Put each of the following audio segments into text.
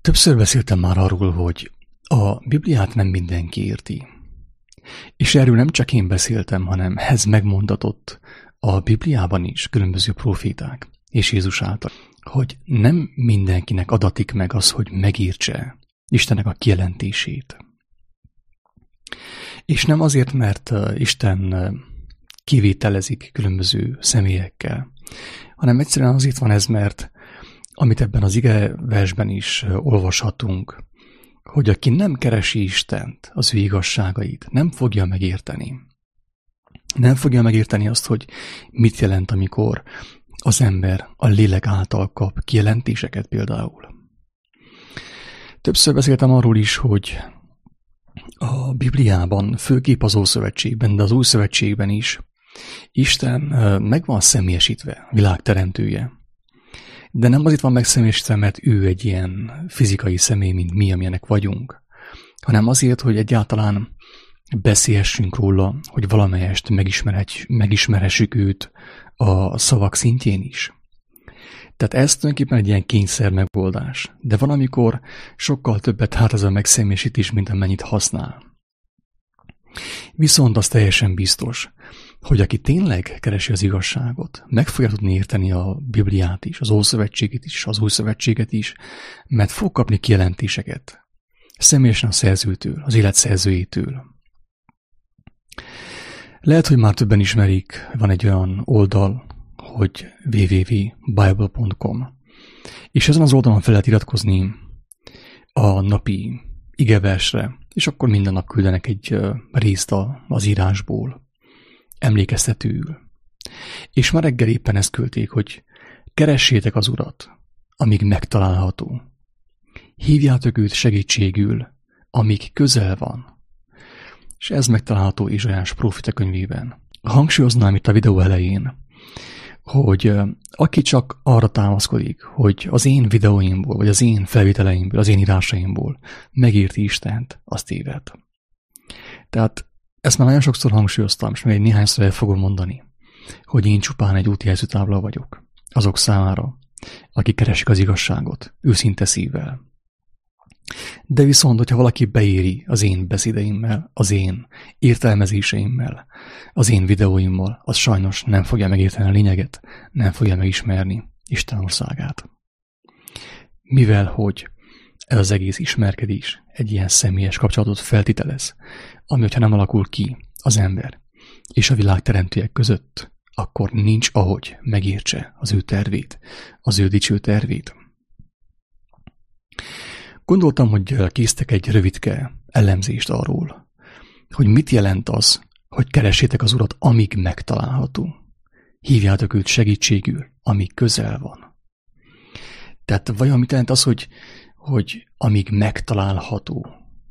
Többször beszéltem már arról, hogy a Bibliát nem mindenki érti. És erről nem csak én beszéltem, hanem ez megmondatott a Bibliában is különböző proféták és Jézus által, hogy nem mindenkinek adatik meg az, hogy megértse Istennek a kijelentését. És nem azért, mert Isten kivételezik különböző személyekkel, hanem egyszerűen azért van ez, mert amit ebben az igeversben is olvashatunk, hogy aki nem keresi Istent, az ő igazságait, nem fogja megérteni. Nem fogja megérteni azt, hogy mit jelent, amikor az ember a lélek által kap kijelentéseket például. Többször beszéltem arról is, hogy a Bibliában, főképp az Ószövetségben, de az Új Szövetségben is Isten meg van személyesítve, világteremtője. De nem azért van megszemélyesítve, mert ő egy ilyen fizikai személy, mint mi, amilyenek vagyunk, hanem azért, hogy egyáltalán beszélhessünk róla, hogy valamelyest megismerhessük őt a szavak szintjén is. Tehát ez tulajdonképpen egy ilyen kényszer megoldás. De van, amikor sokkal többet hát ez a megszemélyesítés, mint amennyit használ. Viszont az teljesen biztos, hogy aki tényleg keresi az igazságot, meg fogja tudni érteni a Bibliát is, az Ószövetséget is, az Új Szövetséget is, mert fog kapni kijelentéseket. Személyesen a szerzőtől, az élet szerzőjétől. Lehet, hogy már többen ismerik, van egy olyan oldal, hogy www.bible.com. És ezen az oldalon fel lehet iratkozni a napi igeversre, és akkor minden nap küldenek egy részt az írásból, emlékeztetőül. És már reggel éppen ezt küldték, hogy keressétek az Urat, amíg megtalálható. Hívjátok őt segítségül, amíg közel van. És ez megtalálható Ézsaiás próféta könyvében. Hangsúlyoznám itt a videó elején, hogy aki csak arra támaszkodik, hogy az én videóimból, vagy az én felvételeimből, az én írásaimból megérti Istent, azt téved. Tehát ezt már nagyon sokszor hangsúlyoztam, és még egy néhányszor el fogom mondani, hogy én csupán egy útjelzőtábla vagyok azok számára, akik keresik az igazságot, őszinte szívvel. De viszont, hogyha valaki beéri az én beszédeimmel, az én értelmezéseimmel, az én videóimmal, az sajnos nem fogja megérteni a lényeget, nem fogja megismerni Isten országát. Mivel, hogy ez az egész ismerkedés egy ilyen személyes kapcsolatot feltételez, ami, hogyha nem alakul ki az ember és a világ teremtőjek között, akkor nincs ahogy megértse az ő tervét, az ő dicső tervét. Gondoltam, hogy készítek egy rövidke elemzést arról, hogy mit jelent az, hogy keressétek az Urat, amíg megtalálható. Hívjátok őt segítségül, amíg közel van. Tehát vajon mit jelent az, hogy amíg megtalálható?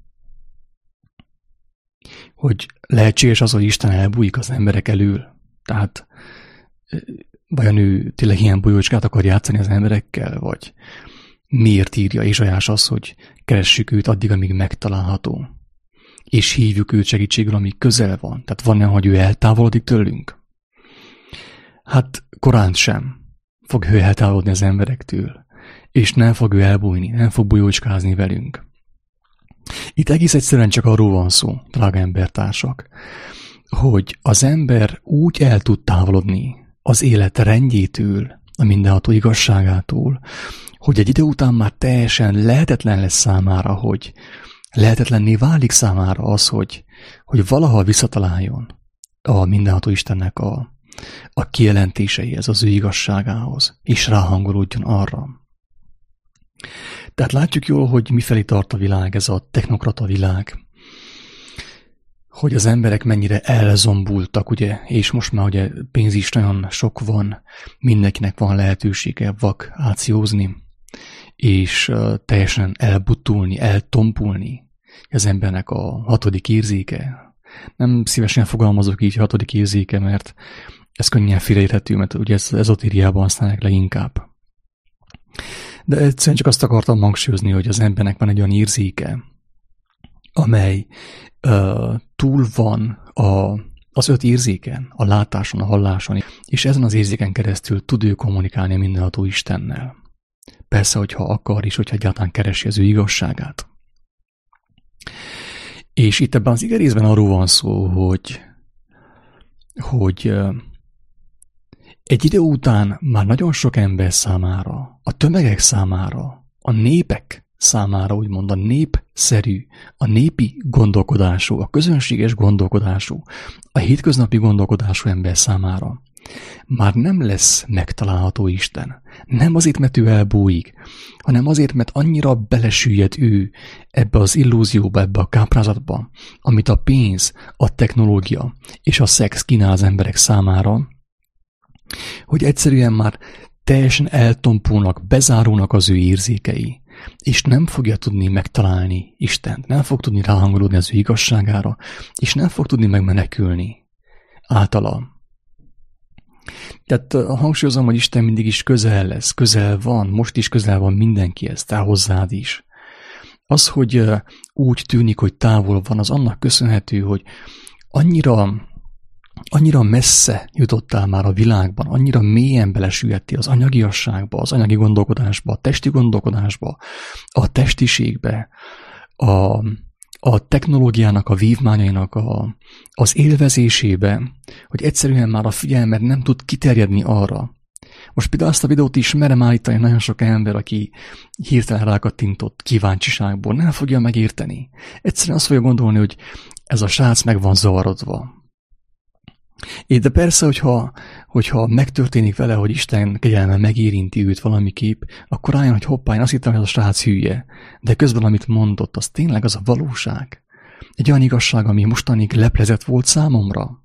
Hogy lehetséges az, hogy Isten elbújik az emberek elől? Tehát vajon ő tényleg ilyen bolyócskát akar játszani az emberekkel? Vagy miért írja Ézsaiás az, hogy keressük őt addig, amíg megtalálható? És hívjuk őt segítségül, amíg közel van? Tehát van olyan, hogy ő eltávolodik tőlünk? Hát korán sem fog ő eltávolodni az emberektől. És nem fog ő elbújni, nem fog bolyócskázni velünk. Itt egész egyszerűen csak arról van szó, drága embertársak, hogy az ember úgy el tud távolodni az élet rendjétől, a mindenható igazságától, hogy egy idő után már teljesen lehetetlen lesz számára, hogy lehetetlenné válik számára az, hogy valaha visszataláljon a mindenható Istennek a kijelentéseihez, az ő igazságához, és ráhangolódjon arra. Tehát látjuk jól, hogy mifelé tart a világ, ez a technokrata világ, hogy az emberek mennyire elzombultak, ugye, és most már ugye pénz is nagyon sok van, mindenkinek van lehetősége vakációzni, és teljesen elbutulni, eltompulni az embernek a hatodik érzéke. Nem szívesen fogalmazok így hatodik érzéke, mert ez könnyen félreérthető, mert ugye ez ezotériában használják leginkább. De egyszerűen csak azt akartam hangsúlyozni, hogy az embernek van egy olyan érzéke, amely túl van az 5 érzéken, a látáson, a halláson, és ezen az érzéken keresztül tud ő kommunikálni a mindenható Istennel. Persze, hogyha akar is, hogyha egyáltalán keresi az ő igazságát. És itt ebben az igerészben arról van szó, hogy egy idő után már nagyon sok ember számára, a tömegek számára, a népek számára, úgymond a népszerű, a népi gondolkodású, a közönséges gondolkodású, a hétköznapi gondolkodású ember számára már nem lesz megtalálható Isten. Nem azért, mert ő elbújik, hanem azért, mert annyira belesüllyed ő ebbe az illúzióba, ebbe a káprázatba, amit a pénz, a technológia és a szex kínál az emberek számára, hogy egyszerűen már teljesen eltompulnak, bezárulnak az ő érzékei, és nem fogja tudni megtalálni Istent, nem fog tudni ráhangolódni az ő igazságára, és nem fog tudni megmenekülni általa. Tehát hangsúlyozom, hogy Isten mindig is közel lesz, közel van, most is közel van mindenkihez, te hozzád is. Az, hogy úgy tűnik, hogy távol van, az annak köszönhető, hogy annyira messze jutottál már a világban, annyira mélyen belesüllyedtél az anyagiasságba, az anyagi gondolkodásba, a testi gondolkodásba, a testiségbe, a technológiának, a vívmányainak az élvezésébe, hogy egyszerűen már a figyelmed nem tud kiterjedni arra. Most például azt a videót is merem állítani nagyon sok ember, aki hirtelen rákattintott kíváncsiságból, nem fogja megérteni. Egyszerűen azt fogja gondolni, hogy ez a srác meg van zavarodva. De persze, hogyha megtörténik vele, hogy Isten kegyelme megérinti őt valamiképp, akkor rájön, hogy hoppá, én azt hittem, hogy az a srác hülye. De közben, amit mondott, az tényleg az a valóság. Egy olyan igazság, ami mostanig leplezett volt számomra.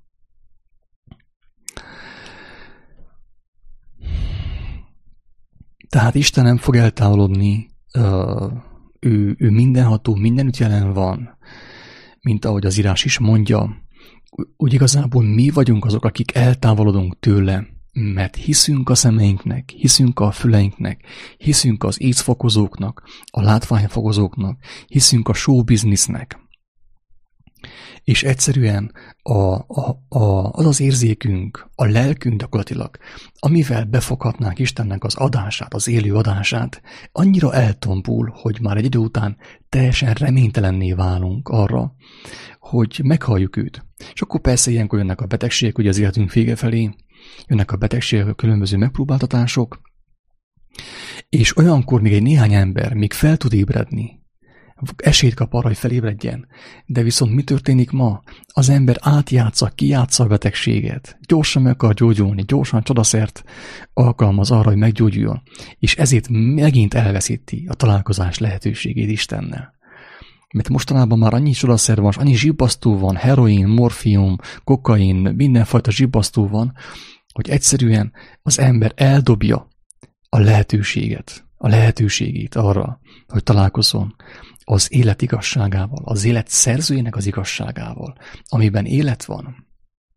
Tehát Isten nem fog eltávolodni, ő mindenható, mindenütt jelen van, mint ahogy az írás is mondja. Úgy igazából mi vagyunk azok, akik eltávolodunk tőle, mert hiszünk a szemeinknek, hiszünk a füleinknek, hiszünk az észfokozóknak, a látványfokozóknak, hiszünk a showbiznisznek. És egyszerűen az az érzékünk, a lelkünk gyakorlatilag, amivel befoghatnánk Istennek az adását, az élő adását, annyira eltompul, hogy már egy idő után teljesen reménytelenné válunk arra, hogy meghalljuk őt. És akkor persze ilyenkor jönnek a betegségek, ugye az életünk vége felé, jönnek a betegségek, a különböző megpróbáltatások, és olyankor még egy néhány ember még fel tud ébredni, esélyt kap arra, hogy felébredjen. De viszont mi történik ma? Az ember kijátsza a betegséget. Gyorsan meg akar gyógyulni, gyorsan csodaszert alkalmaz arra, hogy meggyógyuljon. És ezért megint elveszíti a találkozás lehetőségét Istennel. Mert mostanában már annyi csodaszer van, annyi zsibbasztó van, heroin, morfium, kokain, mindenfajta zsibbasztó van, hogy egyszerűen az ember eldobja a lehetőségét arra, hogy találkozzon az élet igazságával, az élet szerzőjének az igazságával, amiben élet van.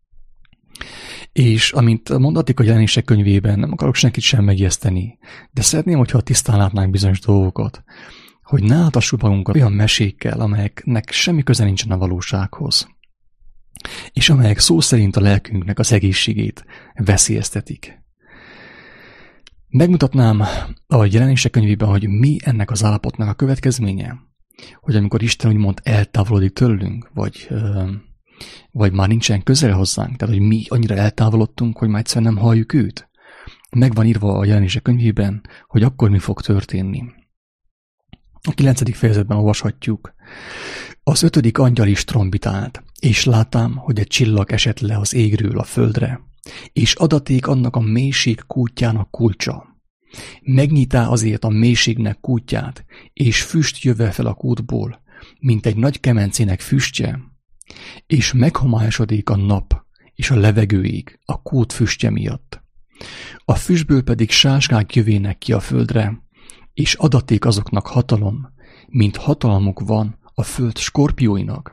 És amint mondatik a Jelenések könyvében, nem akarok senkit sem megijeszteni, de szeretném, hogyha tisztán látnánk bizonyos dolgokat, hogy ne áltassuk magunkat olyan mesékkel, amelyeknek semmi köze nincsen a valósághoz, és amelyek szó szerint a lelkünknek az egészségét veszélyeztetik. Megmutatnám a Jelenések könyvében, hogy mi ennek az állapotnak a következménye, hogy amikor Isten úgymond eltávolodik tőlünk, vagy már nincsen közel hozzánk, tehát hogy mi annyira eltávolodtunk, hogy már egyszerűen nem halljuk őt. Meg van írva a Jelenések könyvében, hogy akkor mi fog történni. A 9. fejezetben olvashatjuk. Az 5. angyal is trombitált, és látám, hogy egy csillag esett le az égről a földre, és adaték annak a mélység kútjának kulcsa. Megnyitá azért a mélységnek kútját, és füst jöve fel a kútból, mint egy nagy kemencének füstje, és meghomályosodik a nap és a levegőig a kút füstje miatt. A füstből pedig sáskák jövének ki a földre, és adaték azoknak hatalom, mint hatalmuk van a föld skorpióinak.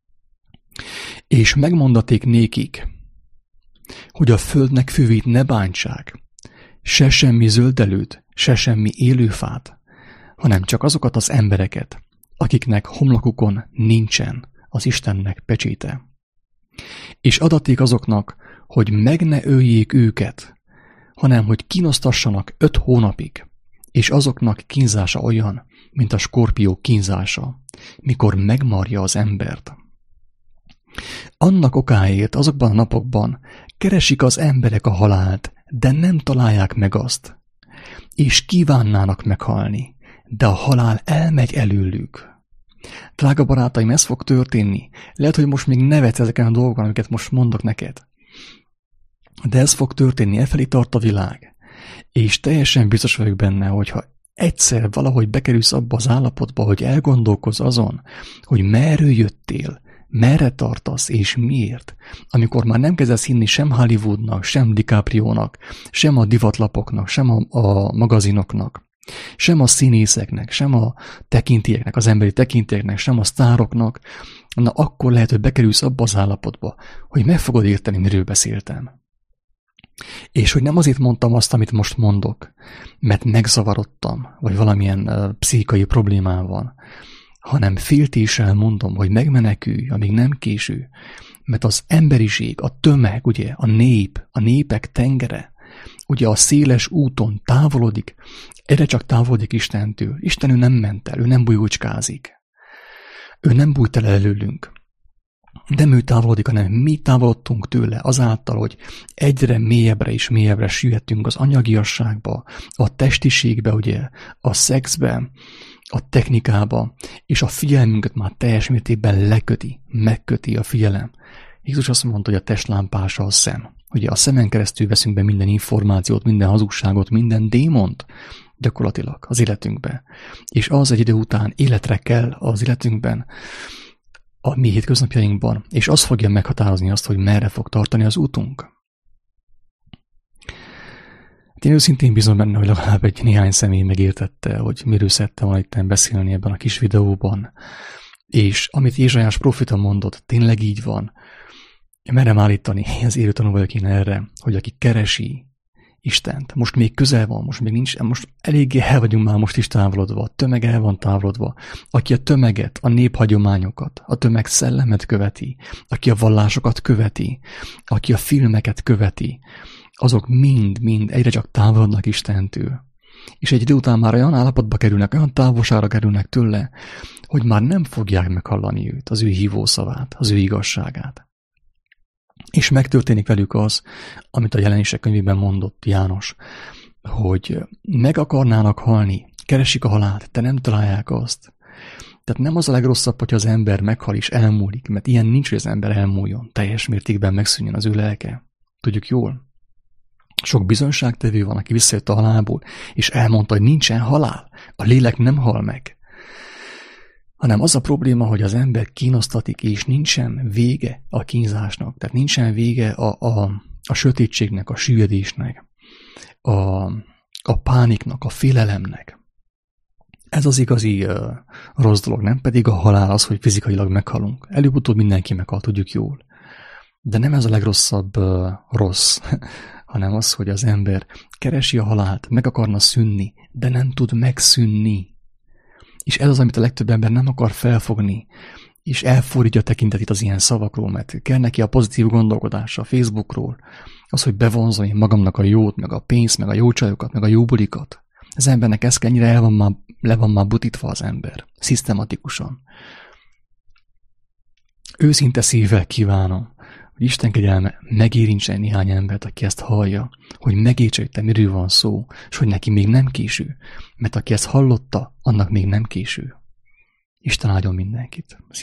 És megmondaték nékik, hogy a földnek füvét ne bántsák, se semmi zöldelőt, se semmi élőfát, hanem csak azokat az embereket, akiknek homlokukon nincsen az Istennek pecséte. És adaték azoknak, hogy meg ne öljék őket, hanem hogy kínosztassanak 5 hónapig, és azoknak kínzása olyan, mint a skorpió kínzása, mikor megmarja az embert. Annak okáért azokban a napokban keresik az emberek a halált, de nem találják meg azt, és kívánnának meghalni, de a halál elmegy előlük. Drága barátaim, ez fog történni. Lehet, hogy most még nevetsz ezeken a dolgokon, amiket most mondok neked. De ez fog történni, efelé tart a világ. És teljesen biztos vagyok benne, hogyha egyszer valahogy bekerülsz abba az állapotba, hogy elgondolkozz azon, hogy merről jöttél, merre tartasz és miért, amikor már nem kezdesz hinni sem Hollywoodnak, sem DiCaprionak, sem a divatlapoknak, sem a magazinoknak, sem a színészeknek, sem a tekintélyeknek, az emberi tekintélyeknek, sem a sztároknak, na akkor lehet, hogy bekerülsz abba az állapotba, hogy meg fogod érteni, miről beszéltem. És hogy nem azért mondtam azt, amit most mondok, mert megzavarodtam, vagy valamilyen pszichikai problémám van, hanem féltéssel mondom, hogy megmenekülj, amíg nem késő, mert az emberiség, a tömeg, ugye, a népek tengere, ugye a széles úton távolodik, egyre csak távolodik Istentől. Isten ő nem ment el, ő nem bujócskázik. Ő nem bújt el előlünk. Nem ő távolodik, hanem mi távolodtunk tőle azáltal, hogy egyre mélyebbre és mélyebbre süllyedtünk az anyagiasságba, a testiségbe, ugye, a szexbe, a technikába, és a figyelmünket már teljes mértékben megköti a figyelem. Jézus azt mondta, hogy a testlámpása a szem. Ugye a szemen keresztül veszünk be minden információt, minden hazugságot, minden démont gyakorlatilag az életünkbe. És az egy idő után életre kell az életünkben, a mi hétköznapjainkban, és az fogja meghatározni azt, hogy merre fog tartani az útunk. Én őszintén bízom benne, hogy legalább egy néhány személy megértette, hogy miről szerettem volna itt beszélni ebben a kis videóban. És amit Ézsaiás profita mondott, tényleg így van. Merem állítani, az élő tanú vagyok én erre, hogy aki keresi Istent, most még közel van, most még nincs, most eléggé el vagyunk már most is távolodva, a tömeg el van távolodva. Aki a tömeget, a néphagyományokat, a tömeg szellemet követi, aki a vallásokat követi, aki a filmeket követi, azok mind egyre csak távolodnak Istentől. És egy idő után már olyan állapotba kerülnek, olyan távolságra kerülnek tőle, hogy már nem fogják meghallani őt, az ő hívószavát, az ő igazságát. És megtörténik velük az, amit a Jelenések könyvében mondott János, hogy meg akarnának halni, keresik a halált, de nem találják azt. Tehát nem az a legrosszabb, hogy az ember meghal és elmúlik, mert ilyen nincs, hogy az ember elmúljon, teljes mértékben megszűnjön az ő lelke. Tudjuk jól? Sok bizonyságtevő van, aki visszajött a halálból, és elmondta, hogy nincsen halál, a lélek nem hal meg. Hanem az a probléma, hogy az ember kínoztatik, és nincsen vége a kínzásnak, tehát nincsen vége a sötétségnek, a süllyedésnek, a pániknak, a félelemnek. Ez az igazi rossz dolog, nem pedig a halál az, hogy fizikailag meghalunk. Előbb-utóbb mindenki meghal, tudjuk jól. De nem ez a legrosszabb rossz, hanem az, hogy az ember keresi a halált, meg akarna szűnni, de nem tud megszűnni. És ez az, amit a legtöbb ember nem akar felfogni, és elfordítja a tekintetét az ilyen szavakról, mert kell neki a pozitív gondolkodása a Facebookról, az, hogy bevonzom én magamnak a jót, meg a pénzt, meg a jó csajokat, meg a jó bulikat. Az embernek ez ennyire le van már butítva az ember, szisztematikusan. Őszinte szívvel kívánom, hogy Isten kegyelme megérintsen néhány embert, aki ezt hallja, hogy megértse, hogy te miről van szó, és hogy neki még nem késő, mert aki ezt hallotta, annak még nem késő. Isten áldjon mindenkit.